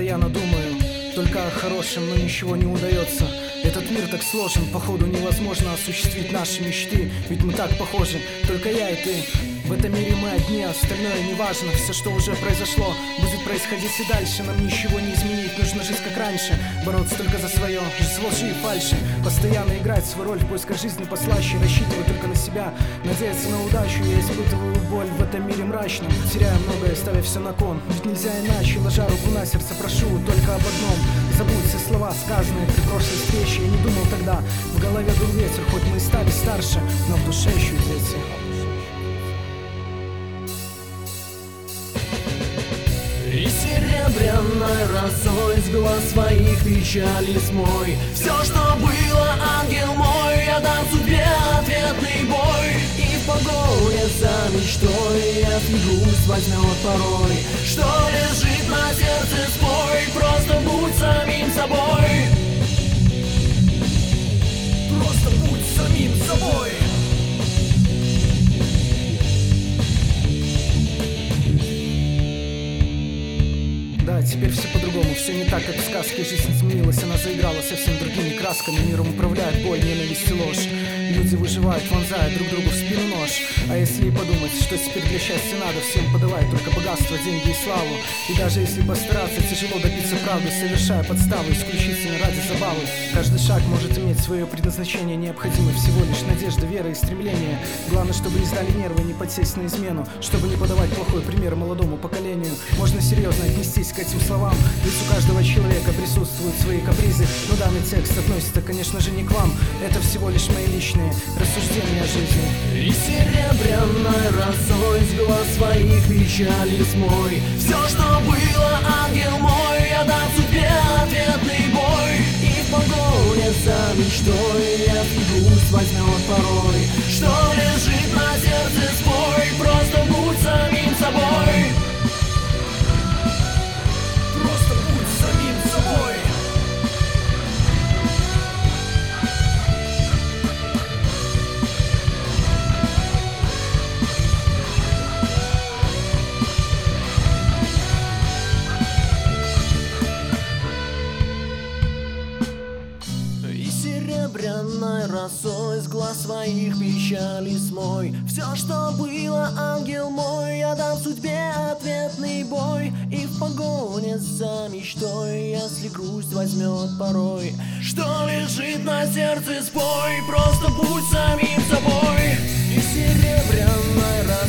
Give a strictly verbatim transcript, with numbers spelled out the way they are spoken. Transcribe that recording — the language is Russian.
постоянно думаю только о хорошем, но ничего не удается. Этот мир так сложен, походу невозможно осуществить наши мечты. Ведь мы так похожи, только я и ты. В этом мире мы одни, остальное не важно. Все, что уже произошло, будет происходить и дальше. Нам ничего не изменить, нужно жить как раньше. Бороться только за свое, жить с лжи и фальши. Постоянно играть свою роль в поисках жизни послаще. Рассчитывать только на себя, надеяться на удачу. Я испытываю боль в этом мире мрачном, теряю многое, ставя все на кон. Ведь нельзя иначе, ложа руку на сердце, прошу только об одном: забудь все слова, сказанные при прошлой встрече. Я не думал тогда, в голове был ветер. Хоть мы и стали старше, но в душе еще дети. И серебряной росой с глаз своих печали смой все, что было, ангел мой, я дам судьбе ответный бой. И в погоне за мечтой, если грусть возьмет порой, что лежит на сердце, спой, просто будь самим собой. Просто будь самим собой. Да, теперь все по-другому, все не так, как в сказке. Жизнь изменилась, она заиграла совсем другими красками. Миром управляет боль, ненависть и ложь. Люди выживают, вонзая друг другу в спину нож. А если и подумать, что теперь для счастья надо всем подавать только богатство, деньги и славу. И даже если постараться, тяжело добиться правды, совершая подставы исключительно ради забавы. Каждый шаг может иметь свое предназначение, необходимо всего лишь надежда, вера и стремление. Главное, чтобы не сдали нервы, не подсесть на измену, чтобы не подавать плохой пример молодому поколению. Можно серьезно отнестись к этим словам, ведь у каждого человека присутствуют свои капризы. Но данный текст относится, конечно же, не к вам. Это всего лишь мои личные рассуждения о жизни. И серебряной росой с глаз своих печали смой все, что было, ангел мой, я дам судьбе ответный бой. И в погоне за мечтой, если грусть возьмет порой, что лежит на сердце, спой, просто будь самим собой. Просто будь самим собой. Серебряной росой с глаз своих печали смой все, что было, ангел мой, я дам судьбе ответный бой. И в погоне за мечтой, если грусть возьмет порой, что лежит на сердце, спой, просто будь самим собой. И серебряной